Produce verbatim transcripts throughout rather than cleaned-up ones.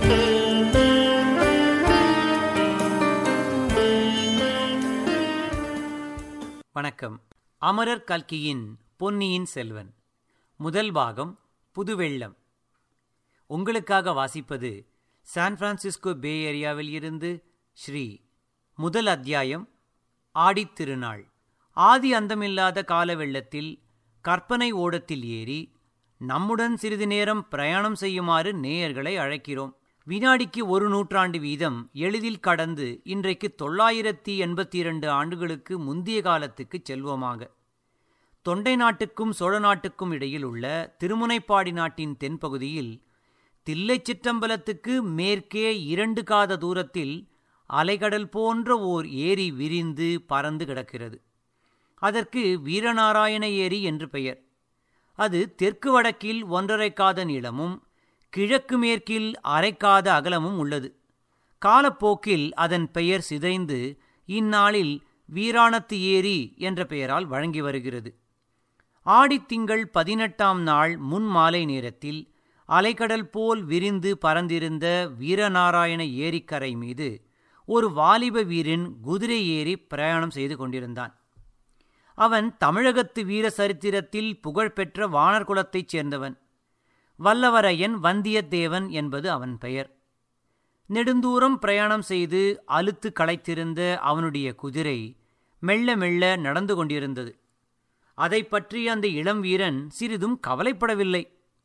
வணக்கம். அமரர் கல்கியின் பொன்னியின் செல்வன் முதல் பாகம் புதுவெள்ளம். உங்களுக்காக வாசிப்பது சான் பிரான்சிஸ்கோ பே ஏரியாவில் இருந்து ஸ்ரீ. முதல் அத்தியாயம் ஆடித்திருநாள். ஆதி அந்தமில்லாத கால வெள்ளத்தில் கற்பனை ஓடத்தில் ஏறி நம்முடன் சிறிது நேரம் பிரயாணம் செய்யுமாறு நேயர்களை அழைக்கிறோம். வினாடிக்கு ஒரு நூற்றாண்டு வீதம் எளிதில் கடந்து இன்றைக்கு தொள்ளாயிரத்தி எண்பத்தி இரண்டு ஆண்டுகளுக்கு முந்திய காலத்துக்கு செல்வோமாக. தொண்டை நாட்டுக்கும் சோழ நாட்டுக்கும் இடையில் உள்ள திருமுனைப்பாடி நாட்டின் தென்பகுதியில் தில்லை சிற்றம்பலத்துக்கு மேற்கே இரண்டு காத தூரத்தில் அலைகடல் போன்ற ஓர் ஏரி விரிந்து பறந்து கிடக்கிறது. அதற்கு வீரநாராயண ஏரி என்று பெயர். அது தெற்கு வடக்கில் ஒன்றரை காத நீளமும் கிழக்கு மேற்கில் அரைக்காத அகலமும் உள்ளது. காலப்போக்கில் அதன் பெயர் சிதைந்து இந்நாளில் வீராணத்து ஏரி என்ற பெயரால் வழங்கி வருகிறது. ஆடித்திங்கள் பதினெட்டாம் நாள் முன் மாலை நேரத்தில் அலைக்கடல் போல் விரிந்து பறந்திருந்த வீரநாராயண ஏரிக்கரை மீது ஒரு வாலிப வீரன் குதிரை ஏறி பிரயாணம் செய்து கொண்டிருந்தான். அவன் தமிழகத்து வீர சரித்திரத்தில் புகழ்பெற்ற வாணர் குலத்தைச் சேர்ந்தவன். வல்லவரையன் வந்தியத்தேவன் என்பது அவன் பெயர். நெடுந்தூரம் பிரயாணம் செய்து அலுத்து களைத்திருந்த அவனுடைய குதிரை மெல்ல மெல்ல நடந்து கொண்டிருந்தது. அதை பற்றி அந்த இளம் வீரன் சிறிதும் கவலைப்படவில்லை.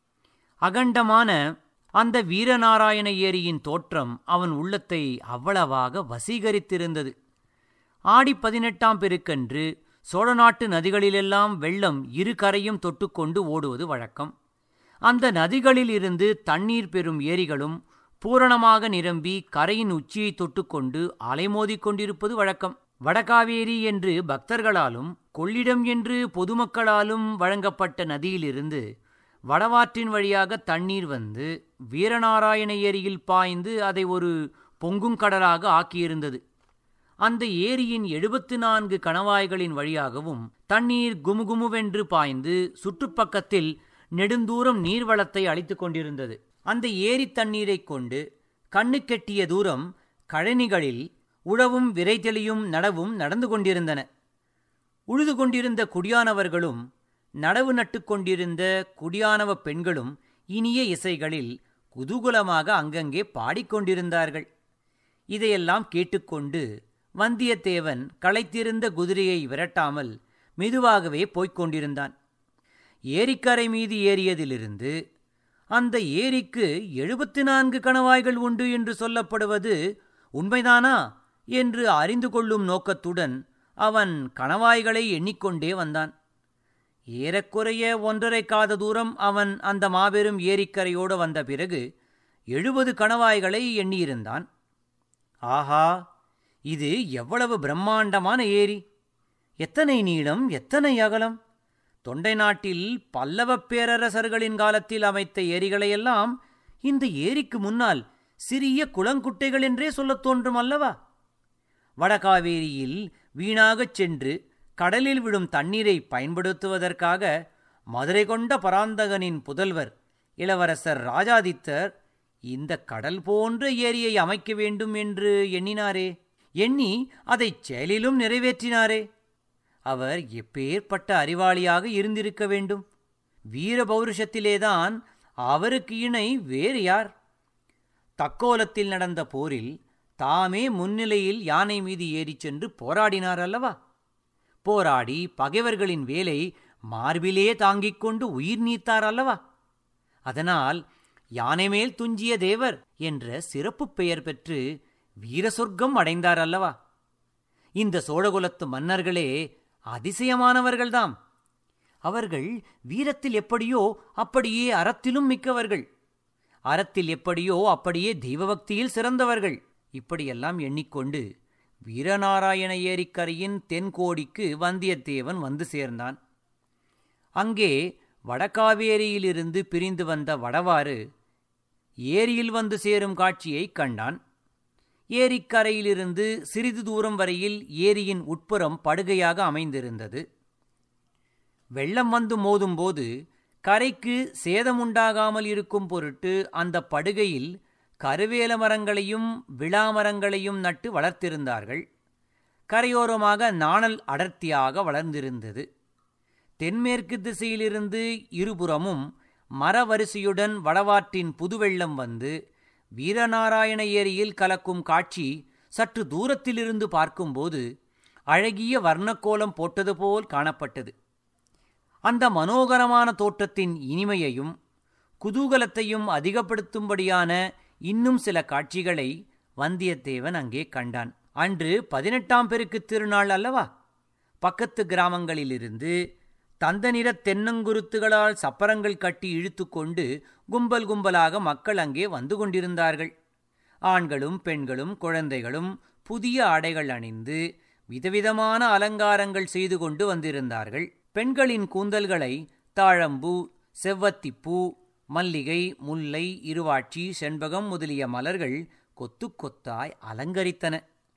அகண்டமான அந்த வீரநாராயண ஏரியின் தோற்றம் அவன் உள்ளத்தை அவ்வளவாக வசீகரித்திருந்தது. ஆடி பதினெட்டாம் பெருக்கன்று சோழ நாட்டு நதிகளிலெல்லாம் வெள்ளம் இரு கரையும் தொட்டுக்கொண்டு ஓடுவது வழக்கம். அந்த நதிகளில் இருந்து தண்ணீர் பெறும் ஏரிகளும் பூரணமாக நிரம்பி கரையின் உச்சியை தொட்டுக்கொண்டு அலைமோதிக் கொண்டிருப்பது வழக்கம். வடகாவேரி என்று பக்தர்களாலும் கொள்ளிடம் என்று பொதுமக்களாலும் வழங்கப்பட்ட நதியிலிருந்து வடவாற்றின் வழியாக தண்ணீர் வந்து வீரநாராயண ஏரியில் பாய்ந்து அதை ஒரு பொங்குங்கடலாக ஆக்கியிருந்தது. அந்த ஏரியின் எழுபத்து நான்கு கணவாய்களின் வழியாகவும் தண்ணீர் குமுகுமுவென்று பாய்ந்து சுற்றுப்பக்கத்தில் நெடுந்தூரம் நீர்வளத்தை அளித்து கொண்டிருந்தது. அந்த ஏரி தண்ணீரை கொண்டு கண்ணு கெட்டிய தூரம் கழனிகளில் உழவும் விரைதெளியும் நடவும் நடந்து கொண்டிருந்தன. உழுது கொண்டிருந்த குடியானவர்களும் நடவு நட்டு கொண்டிருந்த குடியானவ பெண்களும் இனிய இசைகளில் குதூகலமாக அங்கங்கே பாடிக்கொண்டிருந்தார்கள். இதையெல்லாம் கேட்டுக்கொண்டு வந்தியத்தேவன் களைத்திருந்த குதிரையை விரட்டாமல் மெதுவாகவே போய்க் கொண்டிருந்தான். ஏரிக்கரை மீது ஏறியதிலிருந்து அந்த ஏரிக்கு எழுபத்து நான்கு கணவாய்கள் உண்டு என்று சொல்லப்படுவது உண்மைதானா என்று அறிந்து கொள்ளும் நோக்கத்துடன் அவன் கணவாய்களை எண்ணிக்கொண்டே வந்தான். ஏறக்குறைய ஒன்றரை காத தூரம் அவன் அந்த மாபெரும் ஏரிக்கரையோடு வந்த பிறகு எழுபது கணவாய்களை எண்ணியிருந்தான். ஆஹா, இது எவ்வளவு பிரம்மாண்டமான ஏரி! எத்தனை நீளம், எத்தனை அகலம்! தொண்டை நாட்டில் பல்லவ பேரரசர்களின் காலத்தில் அமைத்த ஏரிகளையெல்லாம் இந்த ஏரிக்கு முன்னால் சிறிய குளங்குட்டைகள் என்றே சொல்லத் தோன்றும் அல்லவா? வடகாவேரியில் வீணாகச் சென்று கடலில் விடும் தண்ணீரை பயன்படுத்துவதற்காக மதுரை கொண்ட பராந்தகனின் புதல்வர் இளவரசர் ராஜாதித்தர் இந்த கடல் போன்ற ஏரியை அமைக்க வேண்டும் என்று எண்ணினாரே, எண்ணி அதைச் செயலிலும் நிறைவேற்றினாரே. அவர் எப்பேற்பட்ட அறிவாளியாக இருந்திருக்க வேண்டும்! வீர பௌருஷத்திலேதான் அவருக்கு இணை வேறு யார்? தக்கோலத்தில் நடந்த போரில் தாமே முன்னிலையில் யானை மீது ஏறிச் சென்று போராடினார் அல்லவா? போராடி பகைவர்களின் வேலை மார்பிலே தாங்கிக் கொண்டு உயிர் நீத்தார் அல்லவா? அதனால் யானை மேல் துஞ்சிய தேவர் என்ற சிறப்பு பெயர் பெற்று வீர சொர்க்கம் அடைந்தார் அல்லவா? இந்த சோழகுலத்து மன்னர்களே அதிசயமானவர்கள்தாம். அவர்கள் வீரத்தில் எப்படியோ அப்படியே அறத்திலும் மிக்கவர்கள், அறத்தில் எப்படியோ அப்படியே தெய்வபக்தியில் சிறந்தவர்கள். இப்படியெல்லாம் எண்ணிக்கொண்டு வீரநாராயண ஏரிக்கரையின் தென்கோடிக்கு வந்தியத்தேவன் வந்து சேர்ந்தான். அங்கே வடகாவேரியிலிருந்து பிரிந்து வந்த வடவாறு ஏரியில் வந்து சேரும் காட்சியைக் கண்டான். ஏரிக்கரையிலிருந்து சிறிது தூரம் வரையில் ஏரியின் உட்புறம் படுகையாக அமைந்திருந்தது. வெள்ளம் வந்து மோதும்போது கரைக்கு சேதமுண்டாகாமல் இருக்கும் பொருட்டு அந்த படுகையில் கருவேல மரங்களையும் விளாமரங்களையும் நட்டு வளர்த்திருந்தார்கள். கரையோரமாக நாணல் அடர்த்தியாக வளர்ந்திருந்தது. தென்மேற்கு திசையிலிருந்து இருபுறமும் மரவரிசையுடன் வடவாற்றின் புதுவெள்ளம் வந்து வீரநாராயண ஏரியில் கலக்கும் காட்சி சற்று தூரத்திலிருந்து பார்க்கும்போது அழகிய வர்ணக்கோலம் போட்டது போல் காணப்பட்டது. அந்த மனோகரமான தோற்றத்தின் இனிமையையும் குதூகலத்தையும் அதிகப்படுத்தும்படியான இன்னும் சில காட்சிகளை வந்தியத்தேவன் அங்கே கண்டான். அன்று பதினெட்டாம் பெருக்கு திருநாள் அல்லவா? பக்கத்து கிராமங்களிலிருந்து தந்த நிற தென்னங்குருத்துகளால் சப்பரங்கள் கட்டி இழுத்து கொண்டு கும்பல் கும்பலாக மக்கள் அங்கே வந்து கொண்டிருந்தார்கள். ஆண்களும் பெண்களும் குழந்தைகளும் புதிய ஆடைகள் அணிந்து விதவிதமான அலங்காரங்கள் செய்து கொண்டு வந்திருந்தார்கள். பெண்களின் கூந்தல்களை தாழம்பூ, செவ்வத்திப்பூ, மல்லிகை, முல்லை, இருவாட்சி, செண்பகம் முதலிய மலர்கள் கொத்து கொத்தாய் அலங்கரித்தன.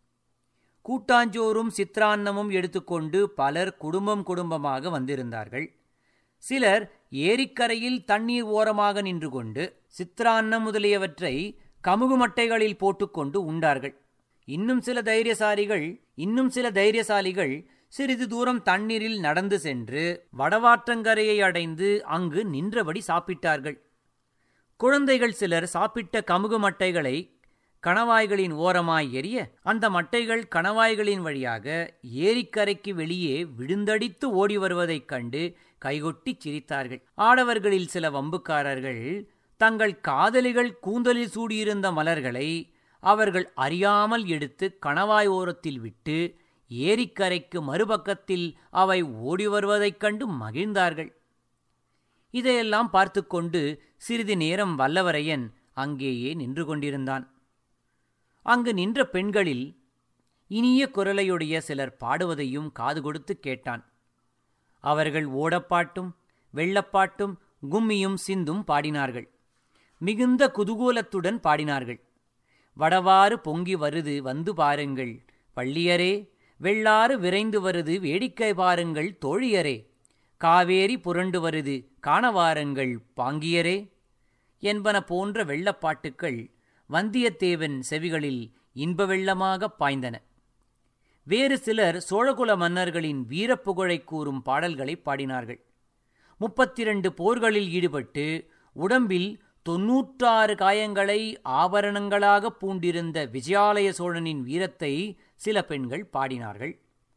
கூட்டாஞ்சோறும் சித்ரான்னமும் எடுத்துக்கொண்டு பலர் குடும்பம் குடும்பமாக வந்திருந்தார்கள். சிலர் ஏரிக்கரையில் தண்ணீர் ஓரமாக நின்று கொண்டு சித்ரான்னம் முதலியவற்றை கமுகு மட்டைகளில் போட்டுக்கொண்டு உண்டார்கள். இன்னும் சில தைரியசாலிகள் இன்னும் சில தைரியசாலிகள் சிறிது தூரம் தண்ணீரில் நடந்து சென்று வடவாற்றங்கரையை அடைந்து அங்கு நின்றபடி சாப்பிட்டார்கள். குழந்தைகள் சிலர் சாப்பிட்ட கமுகு மட்டைகளை கணவாய்களின் ஓரமாய் எரிய அந்த மட்டைகள் கணவாய்களின் வழியாக ஏரிக்கரைக்கு வெளியே விழுந்தடித்து ஓடி வருவதைக் கண்டு கைகொட்டி சிரித்தார்கள். ஆடவர்களில் சில வம்புக்காரர்கள் தங்கள் காதலிகள் கூந்தலில் சூடியிருந்த மலர்களை அவர்கள் அறியாமல் எடுத்து கணவாய் ஓரத்தில் விட்டு ஏரிக்கரைக்கு மறுபக்கத்தில் அவை ஓடி வருவதைக் கண்டு மகிழ்ந்தார்கள். இதையெல்லாம் பார்த்து கொண்டு சிறிது நேரம் வல்லவரையன் அங்கேயே நின்று கொண்டிருந்தான். அங்கு நின்ற பெண்களில் இனிய குரலையுடைய சிலர் பாடுவதையும் காது கொடுத்து கேட்டான். அவர்கள் ஓடப்பாட்டும் வெள்ளப்பாட்டும் கும்மியும் சிந்தும் பாடினார்கள். மிகுந்த குதூகூலத்துடன் பாடினார்கள். வடவாறு பொங்கி வருது வந்து பாருங்கள் பள்ளியரே, வெள்ளாறு விரைந்து வருது வேடிக்கை பாருங்கள் தோழியரே, காவேரி புரண்டு வருது காணவாருங்கள் பாங்கியரே என்பன போன்ற வெள்ளப்பாட்டுக்கள் வந்தியத்தேவன் செவிகளில் இன்ப வெள்ளமாக பாய்ந்தன. வேறு சிலர் சோழகுல மன்னர்களின் வீரப்புகழை கூறும் பாடல்களை பாடினார்கள். முப்பத்திரண்டு போர்களில் ஈடுபட்டு உடம்பில் தொன்னூற்றாறு காயங்களை ஆபரணங்களாக பூண்டிருந்த விஜயாலய சோழனின் வீரத்தை சில பெண்கள் பாடினார்கள்.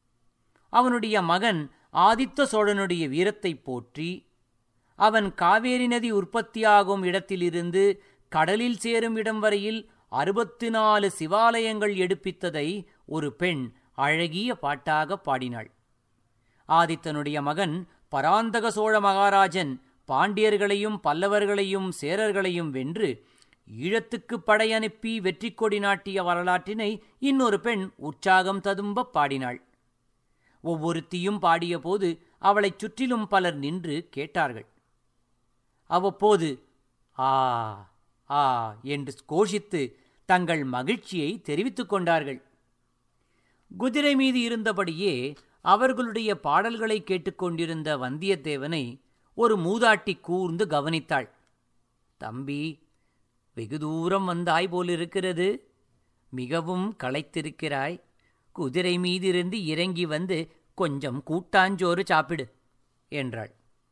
அவனுடைய மகன் ஆதித்த சோழனுடைய வீரத்தை போற்றி அவன் காவேரி நதி உற்பத்தியாகும் இடத்திலிருந்து கடலில் சேரும் இடம் வரையில் அறுபத்து நாலு சிவாலயங்கள் எடுப்பித்ததை ஒரு பெண் அழகிய பாட்டாக பாடினாள். ஆதித்தனுடைய மகன் பராந்தக சோழ மகாராஜன் பாண்டியர்களையும் பல்லவர்களையும் சேரர்களையும் வென்று ஈழத்துக்கு படையனுப்பி வெற்றி கொடி நாட்டிய வரலாற்றினை இன்னொரு பெண் உற்சாகம் ததும்ப பாடினாள். ஒவ்வொருத்தியும் பாடிய போது அவளைச் சுற்றிலும் பலர் நின்று கேட்டார்கள். அவ்வப்போது ஆ ஆ என்று கோஷித்து தங்கள் மகிழ்ச்சியை தெரிவித்துக் கொண்டார்கள். குதிரை மீது இருந்தபடியே அவர்களுடைய பாடல்களை கேட்டுக்கொண்டிருந்த வந்தியத்தேவனை ஒரு மூதாட்டி கூர்ந்து கவனித்தாள். தம்பி, வெகு தூரம் வந்தாய் போலிருக்கிறது. மிகவும் களைத்திருக்கிறாய். குதிரை மீதிருந்து இறங்கி வந்து கொஞ்சம் கூட்டாஞ்சோறு சாப்பிடு என்றாள்.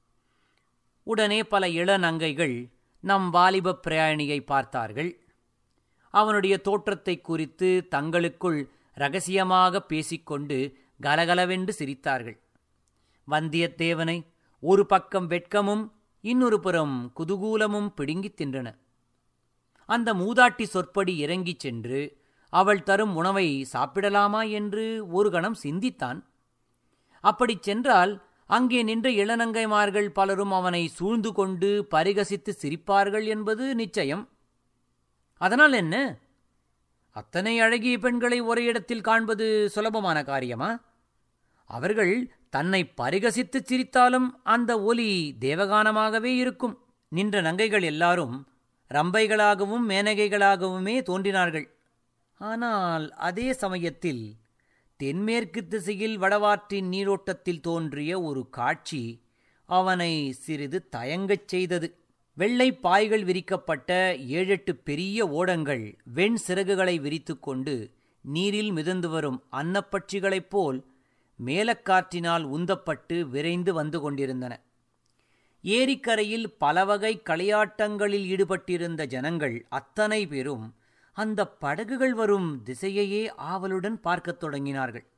உடனே பல இளநங்கைகள் நம் வாலிப பிரயாணியை பார்த்தார்கள். அவனுடைய தோற்றத்தை குறித்து தங்களுக்குள் இரகசியமாக பேசிக்கொண்டு கலகலவென்று சிரித்தார்கள். வந்தியத்தேவனை ஒரு பக்கம் வெட்கமும் இன்னொரு புறம் குதூகூலமும் பிடுங்கித் தின்றன. அந்த மூதாட்டி சொற்படி இறங்கிச் சென்று அவள் தரும் உணவை சாப்பிடலாமா என்று ஒரு கணம் சிந்தித்தான். அப்படிச் சென்றால் அங்கே நின்ற இளநங்கைமார்கள் பலரும் அவனை சூழ்ந்து கொண்டு பரிகசித்து சிரிப்பார்கள் என்பது நிச்சயம். அதனால் என்ன? அத்தனை அழகிய பெண்களை ஒரே இடத்தில் காண்பது சுலபமான காரியமா? அவர்கள் தன்னை பரிகசித்து சிரித்தாலும் அந்த ஒலி தேவகானமாகவே இருக்கும். நின்ற நங்கைகள் எல்லாரும் ரம்பைகளாகவும் மேனகைகளாகவுமே தோன்றினார்கள். ஆனால் அதே சமயத்தில் தென்மேற்கு திசையில் வடவாற்றின் நீரோட்டத்தில் தோன்றிய ஒரு காட்சி அவனை சிறிது தயங்கச் செய்தது. வெள்ளை பாய்கள் விரிக்கப்பட்ட ஏழெட்டு பெரிய ஓடங்கள் வெண் சிறகுகளை விரித்துக்கொண்டு நீரில் மிதந்து வரும் அன்னப்பட்சிகளைப் போல் மேலக்காற்றினால் உந்தப்பட்டு விரைந்து வந்து கொண்டிருந்தன. ஏரிக்கரையில் பலவகை களியாட்டங்களில் ஈடுபட்டிருந்த ஜனங்கள் அத்தனை பேரும் அந்த படகுகள் வரும் திசையையே ஆவலுடன் பார்க்கத் தொடங்கினார்கள்.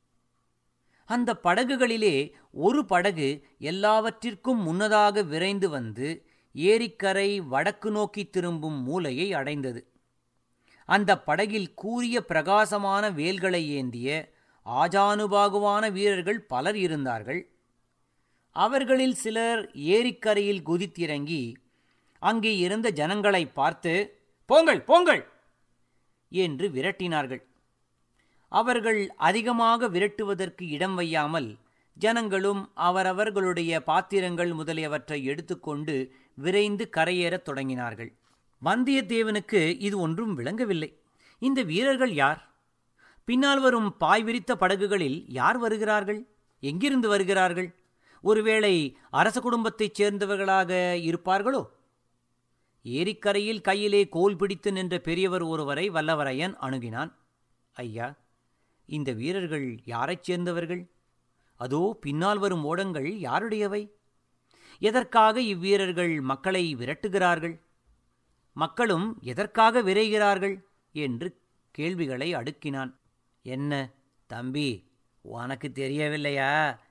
அந்த படகுகளிலே ஒரு படகு எல்லாவற்றிற்கும் முன்னதாக விரைந்து வந்து ஏரிக்கரை வடக்கு நோக்கி திரும்பும் மூலையை அடைந்தது. அந்த படகில் கூரிய பிரகாசமான வேல்களை ஏந்திய ஆஜானுபாகுவான வீரர்கள் பலர் இருந்தார்கள். அவர்களில் சிலர் ஏரிக்கரையில் குதித்திறங்கி அங்கே இருந்த ஜனங்களை பார்த்து, போங்கள் போங்கள் என்று விரட்டினார்கள். அவர்கள் அதிகமாக விரட்டுவதற்கு இடம் வையாமல் ஜனங்களும் அவரவர்களுடைய பாத்திரங்கள் முதலியவற்றை எடுத்துக்கொண்டு விரைந்து கரையேறத் தொடங்கினார்கள். வந்தியத்தேவனுக்கு இது ஒன்றும் விளங்கவில்லை. இந்த வீரர்கள் யார்? பின்னால் வரும் பாய் விரித்த படகுகளில் யார் வருகிறார்கள்? எங்கிருந்து வருகிறார்கள்? ஒருவேளை அரச குடும்பத்தைச் சேர்ந்தவர்களாக இருப்பார்களோ? ஏரிக்கரையில் கையிலே கோல் பிடித்து நின்ற பெரியவர் ஒருவரை வல்லவரையன் அணுகினான். ஐயா, இந்த வீரர்கள் யாரைச் சேர்ந்தவர்கள்? அதோ பின்னால் வரும் ஓடங்கள் யாருடையவை? எதற்காக இவ்வீரர்கள் மக்களை விரட்டுகிறார்கள்? மக்களும் எதற்காக விரைகிறார்கள் என்று கேள்விகளை அடுக்கினான். என்ன தம்பி, உனக்கு தெரியவில்லையா?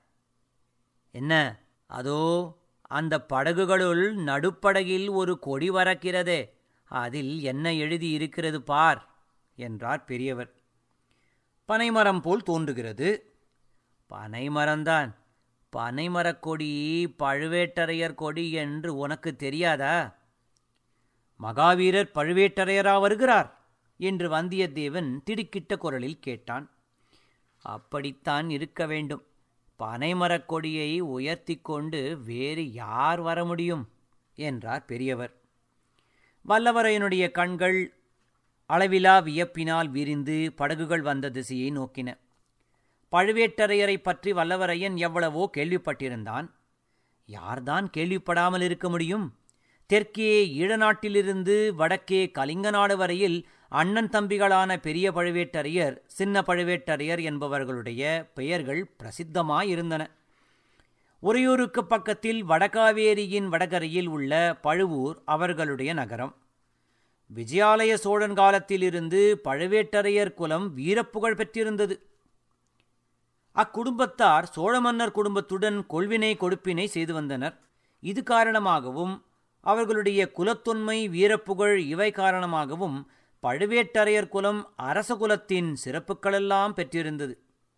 என்ன, அதோ அந்த படகுகளுள் நடுப்படகில் ஒரு கொடி பறக்கிறதே, அதில் என்ன எழுதி இருக்கிறது பார் என்றார் பெரியவர். பனைமரம் போல் தோன்றுகிறது. பனைமரம்தான். பனைமரக் கொடி பழுவேட்டரையர் கொடி என்று உனக்கு தெரியாதா? மகாவீரர் பழுவேட்டரையரா வருகிறார் என்று வந்தியத்தேவன் திடுக்கிட்ட குரலில் கேட்டான். அப்படித்தான் இருக்க வேண்டும். பனைமரக் கொடியை உயர்த்தி கொண்டு வேறு யார் வர முடியும் என்றார் பெரியவர். வல்லவரையனுடைய கண்கள் அளவிலா வியப்பினால் விரிந்து படகுகள் வந்த திசையை நோக்கின. பழுவேட்டரையரை பற்றி வல்லவரையன் எவ்வளவோ கேள்விப்பட்டிருந்தான். யார்தான் கேள்விப்படாமல் இருக்க முடியும்? தெற்கே ஈழநாட்டிலிருந்து வடக்கே கலிங்க நாடு வரையில் அண்ணன் தம்பிகளான பெரிய பழுவேட்டரையர், சின்ன பழுவேட்டரையர் என்பவர்களுடைய பெயர்கள் பிரசித்தமாயிருந்தன. உறையூருக்கு பக்கத்தில் வடகாவேரியின் வடகரையில் உள்ள பழுவூர் அவர்களுடைய நகரம். விஜயாலய சோழன் காலத்திலிருந்து பழுவேட்டரையர் குலம் வீரப்புகழ் பெற்றிருந்தது. அக்குடும்பத்தார் சோழ மன்னர் குடும்பத்துடன் கொள்வினை கொடுப்பினை செய்து வந்தனர். இது காரணமாகவும் அவர்களுடைய குலத்தொன்மை, வீரப்புகழ் இவை காரணமாகவும் பழுவேட்டரையர் குலம் அரச குலத்தின் சிறப்புகளெல்லாம் பெற்றிருந்தது.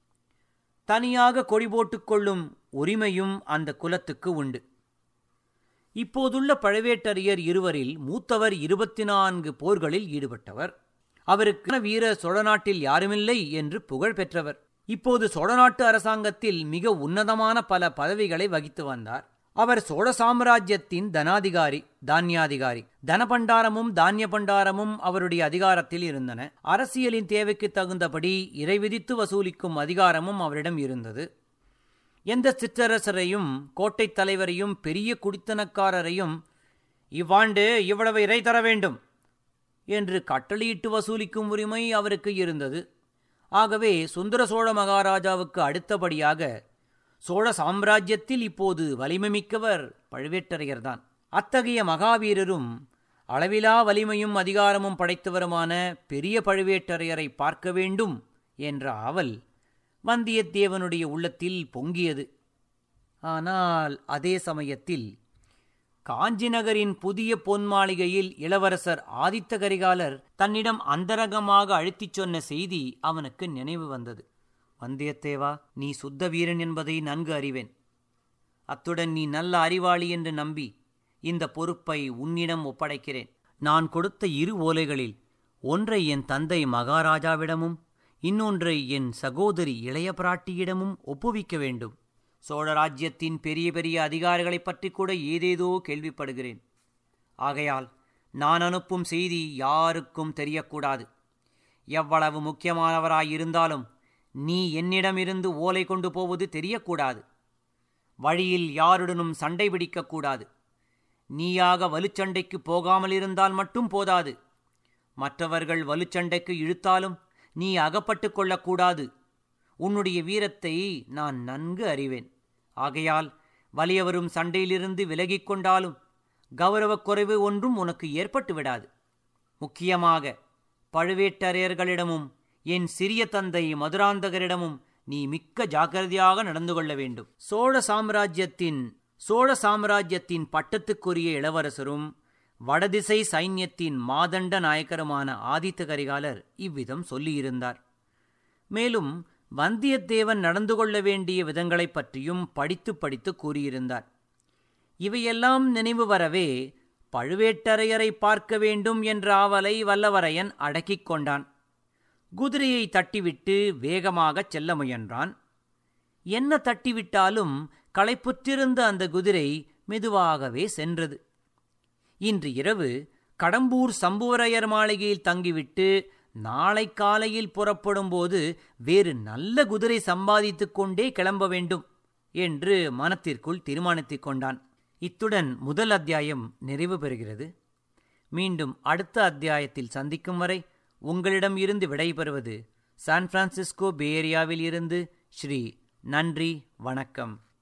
தனியாக கொடி போட்டுக்கொள்ளும் உரிமையும் அந்த குலத்துக்கு உண்டு. இப்போதுள்ள பழுவேட்டரையர் இருவரில் மூத்தவர் இருபத்தி நான்கு போர்களில் ஈடுபட்டவர். அவருக்கு வீர சோழநாட்டில் யாருமில்லை என்று புகழ் பெற்றவர். இப்போது சோழநாட்டு அரசாங்கத்தில் மிக உன்னதமான பல பதவிகளை வகித்து வந்தார். அவர் சோழ சாம்ராஜ்யத்தின் தனாதிகாரி, தானியாதிகாரி. தனபண்டாரமும் தானிய பண்டாரமும் அவருடைய அதிகாரத்தில் இருந்தன. அரசியலின் தேவைக்கு தகுந்தபடி இறை விதித்து வசூலிக்கும் அதிகாரமும் அவரிடம் இருந்தது. எந்த சிற்றரசரையும், கோட்டை தலைவரையும், பெரிய குடித்தனக்காரரையும் இவ்வாண்டு இவ்வளவு இறை தர வேண்டும் என்று கட்டளையிட்டு வசூலிக்கும் உரிமை அவருக்கு இருந்தது. ஆகவே சுந்தர சோழ மகாராஜாவுக்கு அடுத்தபடியாக சோழ சாம்ராஜ்யத்தில் இப்போது வலிமை மிக்கவர் பழுவேட்டரையர்தான். அத்தகைய மகாவீரரும் அளவிலா வலிமையும் அதிகாரமும் படைத்தவருமான பெரிய பழுவேட்டரையரை பார்க்க வேண்டும் என்ற ஆவல் வந்தியத்தேவனுடைய உள்ளத்தில் பொங்கியது. ஆனால் அதே சமயத்தில் காஞ்சி நகரின் புதிய பொன் மாளிகையில் இளவரசர் ஆதித்த கரிகாலர் தன்னிடம் அந்தரங்கமாக அழுத்திச் சொன்ன செய்தி அவனுக்கு நினைவு வந்தது. வந்தியத்தேவா, நீ சுத்த வீரன் என்பதை நன்கு அறிவேன். அத்துடன் நீ நல்ல அறிவாளி என்று நம்பி இந்த பொறுப்பை உன்னிடம் ஒப்படைக்கிறேன். நான் கொடுத்த இரு ஓலைகளில் ஒன்றை என் தந்தை மகாராஜாவிடமும் இன்னொன்றை என் சகோதரி இளைய பிராட்டியிடமும் ஒப்புவிக்க வேண்டும். சோழராஜ்யத்தின் பெரிய பெரிய அதிகாரிகளைப் பற்றி கூட ஏதேதோ கேள்விப்படுகிறேன். ஆகையால் நான் அனுப்பும் செய்தி யாருக்கும் தெரியக்கூடாது. எவ்வளவு முக்கியமானவராயிருந்தாலும் நீ என்னிடமிருந்து ஓலை கொண்டு போவது தெரியக்கூடாது. வழியில் யாருடனும் சண்டை பிடிக்கக்கூடாது. நீயாக வலுச்சண்டைக்கு போகாமல் இருந்தால் மட்டும் போதாது. மற்றவர்கள் வலுச்சண்டைக்கு இழுத்தாலும் நீ அகப்பட்டு கொள்ளக்கூடாது. உன்னுடைய வீரத்தை நான் நன்கு அறிவேன். ஆகையால் வலியவரும் சண்டையிலிருந்து விலகிக் கொண்டாலும் கௌரவக் குறைவு ஒன்றும் உனக்கு ஏற்பட்டு விடாது. முக்கியமாக பழுவேட்டரையர்களிடமும் என் சிறிய தந்தை மதுராந்தகரிடமும் நீ மிக்க ஜாக்கிரதையாக நடந்து கொள்ள வேண்டும். சோழ சாம்ராஜ்யத்தின் சோழ சாம்ராஜ்யத்தின் பட்டத்துக்குரிய இளவரசரும் வடதிசை சைன்யத்தின் மாதண்ட நாயக்கருமான ஆதித்த கரிகாலர் இவ்விதம் சொல்லியிருந்தார். மேலும் வந்தியத்தேவன் நடந்து கொள்ள வேண்டிய விதங்களைப் பற்றியும் படித்து படித்து கூறியிருந்தார். இவையெல்லாம் நினைவு வரவே பழுவேட்டரையரை பார்க்க வேண்டும் என்ற ஆவலை வல்லவரையன் அடக்கிக் கொண்டான். குதிரையை தட்டிவிட்டு வேகமாகச் செல்ல முயன்றான். என்ன தட்டிவிட்டாலும் களைப்புற்றிருந்த அந்த குதிரை மெதுவாகவே சென்றது. இன்று இரவு கடம்பூர் சம்புவரையர் மாளிகையில் தங்கிவிட்டு நாளை காலையில் புறப்படும்போது வேறு நல்ல குதிரை சம்பாதித்து கொண்டே கிளம்ப வேண்டும் என்று மனத்திற்குள் தீர்மானித்துக் கொண்டான். இத்துடன் முதல் அத்தியாயம் நிறைவு பெறுகிறது. மீண்டும் அடுத்த அத்தியாயத்தில் சந்திக்கும் வரை உங்களிடம் இருந்து விடைபெறுவது சான் பிரான்சிஸ்கோ பே ஏரியாவில் இருந்து ஸ்ரீ. நன்றி, வணக்கம்.